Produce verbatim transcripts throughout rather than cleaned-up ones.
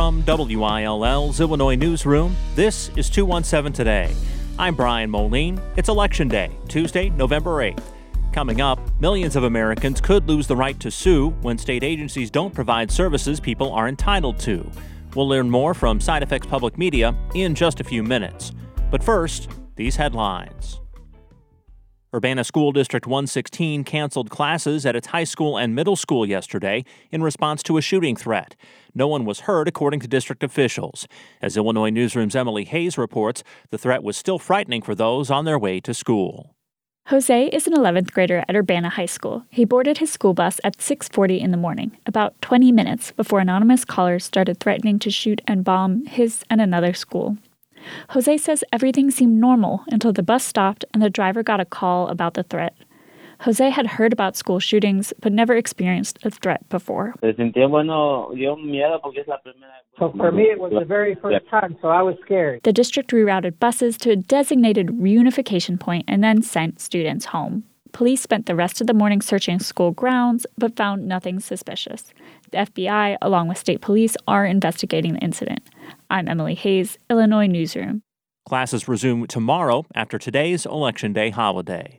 From W I L L's Illinois Newsroom, this is two one seven Today. I'm Brian Moline. It's Election Day, Tuesday, November eighth. Coming up, millions of Americans could lose the right to sue when state agencies don't provide services people are entitled to. We'll learn more from Side Effects Public Media in just a few minutes. But first, these headlines. Urbana School District one sixteen canceled classes at its high school and middle school yesterday in response to a shooting threat. No one was hurt, according to district officials. As Illinois Newsroom's Emily Hayes reports, the threat was still frightening for those on their way to school. Jose is an eleventh grader at Urbana High School. He boarded his school bus at six forty in the morning, about twenty minutes before anonymous callers started threatening to shoot and bomb his and another school. Jose says everything seemed normal until the bus stopped and the driver got a call about the threat. Jose had heard about school shootings, but never experienced a threat before. So for me, it was the very first time, so I was scared. The district rerouted buses to a designated reunification point and then sent students home. Police spent the rest of the morning searching school grounds, but found nothing suspicious. The F B I, along with state police, are investigating the incident. I'm Emily Hayes, Illinois Newsroom. Classes resume tomorrow after today's Election Day holiday.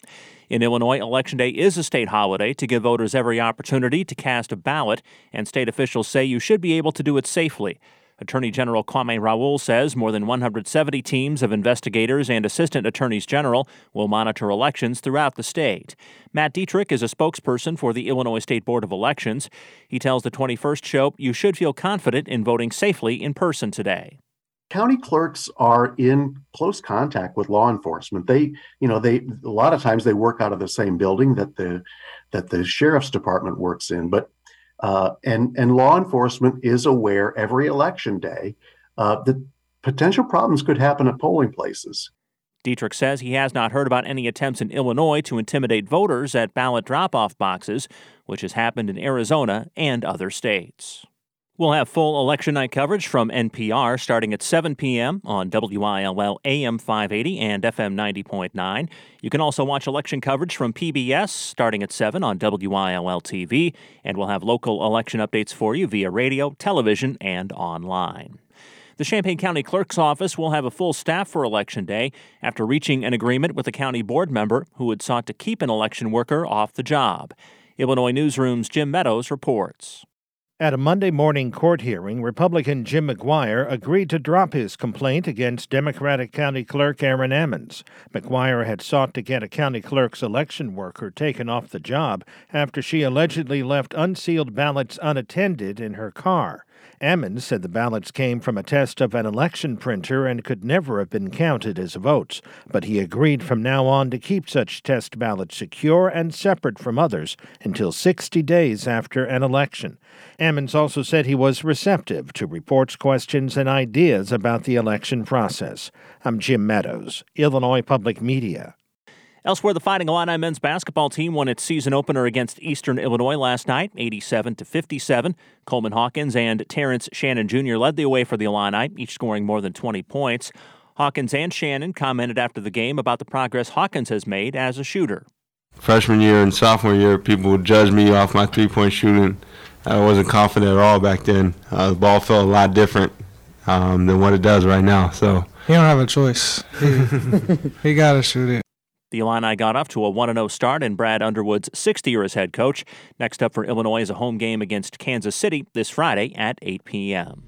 In Illinois, Election Day is a state holiday to give voters every opportunity to cast a ballot, and state officials say you should be able to do it safely. Attorney General Kwame Raoul says more than one hundred seventy teams of investigators and assistant attorneys general will monitor elections throughout the state. Matt Dietrich is a spokesperson for the Illinois State Board of Elections. He tells the twenty-first show you should feel confident in voting safely in person today. County clerks are in close contact with law enforcement. They, you know, they a lot of times they work out of the same building that the that the sheriff's department works in, but Uh, and, and law enforcement is aware every election day uh, that potential problems could happen at polling places. Dietrich says he has not heard about any attempts in Illinois to intimidate voters at ballot drop-off boxes, which has happened in Arizona and other states. We'll have full election night coverage from N P R starting at seven p.m. on W I L L A M five eighty and F M ninety point nine. You can also watch election coverage from P B S starting at seven on W I L L T V, and we'll have local election updates for you via radio, television, and online. The Champaign County Clerk's Office will have a full staff for Election Day after reaching an agreement with a county board member who had sought to keep an election worker off the job. Illinois Newsroom's Jim Meadows reports. At a Monday morning court hearing, Republican Jim McGuire agreed to drop his complaint against Democratic County Clerk Aaron Emmons. McGuire had sought to get a county clerk's election worker taken off the job after she allegedly left unsealed ballots unattended in her car. Emmons said the ballots came from a test of an election printer and could never have been counted as votes, but he agreed from now on to keep such test ballots secure and separate from others until sixty days after an election. Emmons also said he was receptive to reports, questions, and ideas about the election process. I'm Jim Meadows, Illinois Public Media. Elsewhere, the Fighting Illini men's basketball team won its season opener against Eastern Illinois last night, eighty-seven to fifty-seven. Coleman Hawkins and Terrence Shannon Junior led the way for the Illini, each scoring more than twenty points. Hawkins and Shannon commented after the game about the progress Hawkins has made as a shooter. Freshman year and sophomore year, people would judge me off my three-point shooting. I wasn't confident at all back then. Uh, the ball felt a lot different um, than what it does right now. So he don't have a choice. He, he got to shoot it. The Illini got off to a one and oh start in Brad Underwood's sixth year as head coach. Next up for Illinois is a home game against Kansas City this Friday at eight p.m.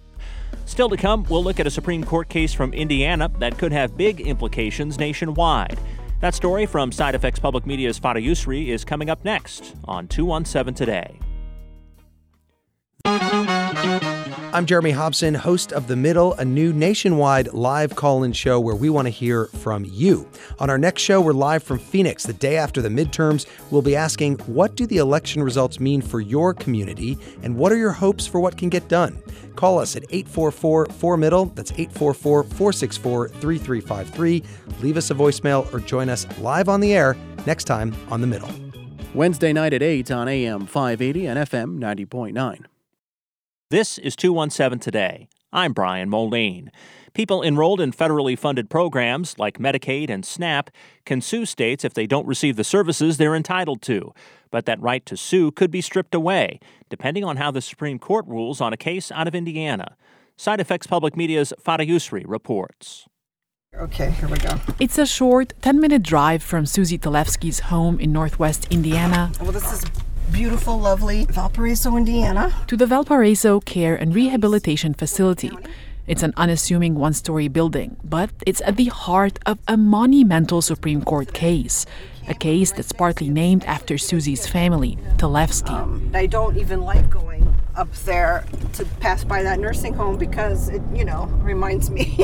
Still to come, we'll look at a Supreme Court case from Indiana that could have big implications nationwide. That story from Side Effects Public Media's Fada Yusri is coming up next on two one seven Today. I'm Jeremy Hobson, host of The Middle, a new nationwide live call-in show where we want to hear from you. On our next show, we're live from Phoenix the day after the midterms. We'll be asking, what do the election results mean for your community, and what are your hopes for what can get done? Call us at eight four four, four middle, that's eight four four, four six four, three three five three. Leave us a voicemail or join us live on the air next time on The Middle. Wednesday night at eight on A M five eighty and F M ninety point nine. This is two one seven Today. I'm Brian Moline. People enrolled in federally funded programs like Medicaid and SNAP can sue states if they don't receive the services they're entitled to. But that right to sue could be stripped away, depending on how the Supreme Court rules on a case out of Indiana. Side Effects Public Media's Fada Yusri reports. Okay, here we go. It's a short ten-minute drive from Susie Talevsky's home in northwest Indiana. Well, this is beautiful, lovely Valparaiso, Indiana. To the Valparaiso Care and Rehabilitation Facility. It's an unassuming one-story building, but it's at the heart of a monumental Supreme Court case. A case that's partly named after Susie's family, Talevsky. Um, I don't even like going up there to pass by that nursing home because it, you know, reminds me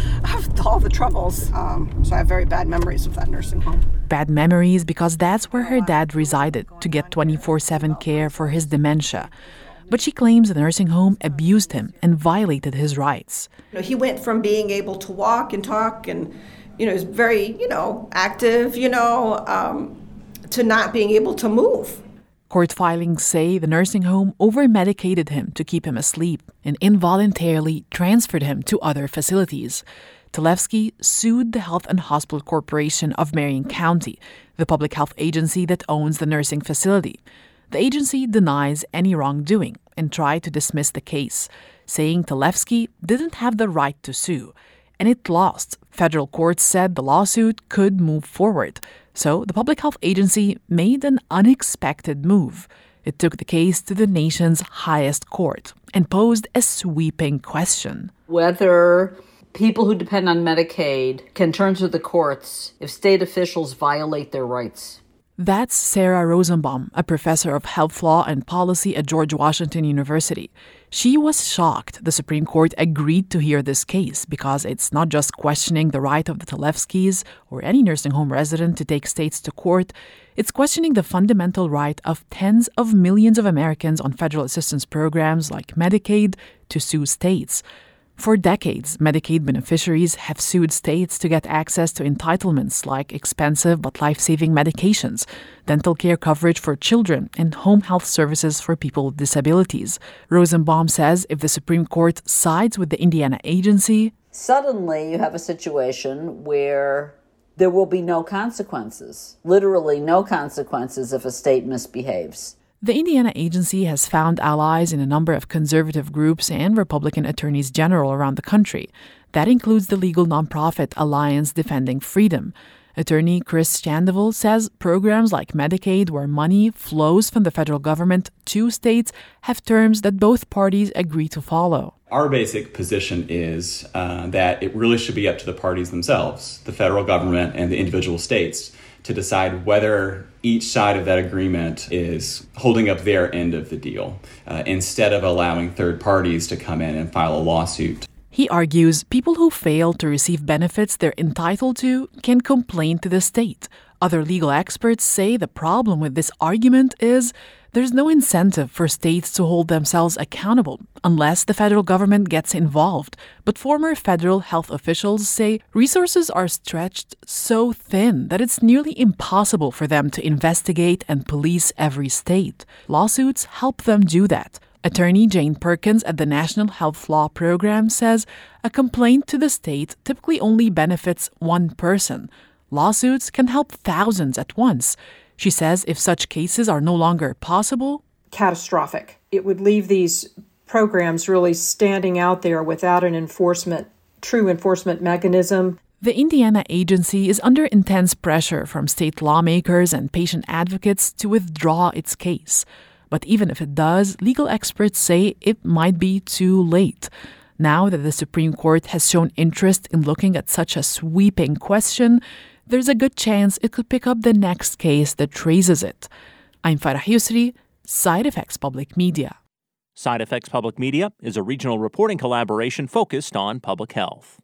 of all the troubles. Um, so I have very bad memories of that nursing home. Bad memories because that's where her dad resided to get twenty-four seven care for his dementia. But she claims the nursing home abused him and violated his rights. You know, he went from being able to walk and talk and, you know, is very, you know, active, you know, um, to not being able to move. Court filings say the nursing home over-medicated him to keep him asleep and involuntarily transferred him to other facilities. Talevsky sued the Health and Hospital Corporation of Marion County, the public health agency that owns the nursing facility. The agency denies any wrongdoing and tried to dismiss the case, saying Talevsky didn't have the right to sue, and it lost. Federal courts said the lawsuit could move forward, so the public health agency made an unexpected move. It took the case to the nation's highest court and posed a sweeping question. Whether people who depend on Medicaid can turn to the courts if state officials violate their rights. That's Sarah Rosenbaum, a professor of health law and policy at George Washington University. She was shocked the Supreme Court agreed to hear this case because it's not just questioning the right of the Talevskys or any nursing home resident to take states to court. It's questioning the fundamental right of tens of millions of Americans on federal assistance programs like Medicaid to sue states. For decades, Medicaid beneficiaries have sued states to get access to entitlements like expensive but life-saving medications, dental care coverage for children, and home health services for people with disabilities. Rosenbaum says if the Supreme Court sides with the Indiana agency, suddenly you have a situation where there will be no consequences, literally no consequences if a state misbehaves. The Indiana agency has found allies in a number of conservative groups and Republican attorneys general around the country. That includes the legal nonprofit Alliance Defending Freedom. Attorney Chris Chandeville says programs like Medicaid, where money flows from the federal government to states, have terms that both parties agree to follow. Our basic position is uh, that it really should be up to the parties themselves, the federal government and the individual states, to decide whether each side of that agreement is holding up their end of the deal, uh, instead of allowing third parties to come in and file a lawsuit. He argues people who fail to receive benefits they're entitled to can complain to the state. Other legal experts say the problem with this argument is there's no incentive for states to hold themselves accountable unless the federal government gets involved. But former federal health officials say resources are stretched so thin that it's nearly impossible for them to investigate and police every state. Lawsuits help them do that. Attorney Jane Perkins at the National Health Law Program says a complaint to the state typically only benefits one person. Lawsuits can help thousands at once. She says if such cases are no longer possible, catastrophic. It would leave these programs really standing out there without an enforcement, true enforcement mechanism. The Indiana agency is under intense pressure from state lawmakers and patient advocates to withdraw its case. But even if it does, legal experts say it might be too late. Now that the Supreme Court has shown interest in looking at such a sweeping question, there's a good chance it could pick up the next case that traces it. I'm Farah Yusri, Side Effects Public Media. Side Effects Public Media is a regional reporting collaboration focused on public health.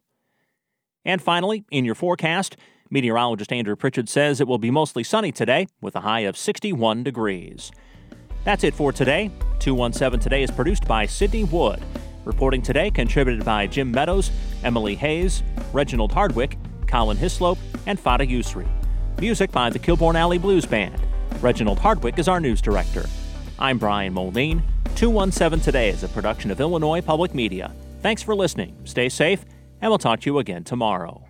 And finally, in your forecast, meteorologist Andrew Pritchard says it will be mostly sunny today with a high of sixty-one degrees. That's it for today. two one seven Today is produced by Sydney Wood. Reporting today contributed by Jim Meadows, Emily Hayes, Reginald Hardwick, Colin Hislop, and Fada Yusri. Music by the Kilbourne Alley Blues Band. Reginald Hardwick is our news director. I'm Brian Moline. two one seven Today is a production of Illinois Public Media. Thanks for listening. Stay safe, and we'll talk to you again tomorrow.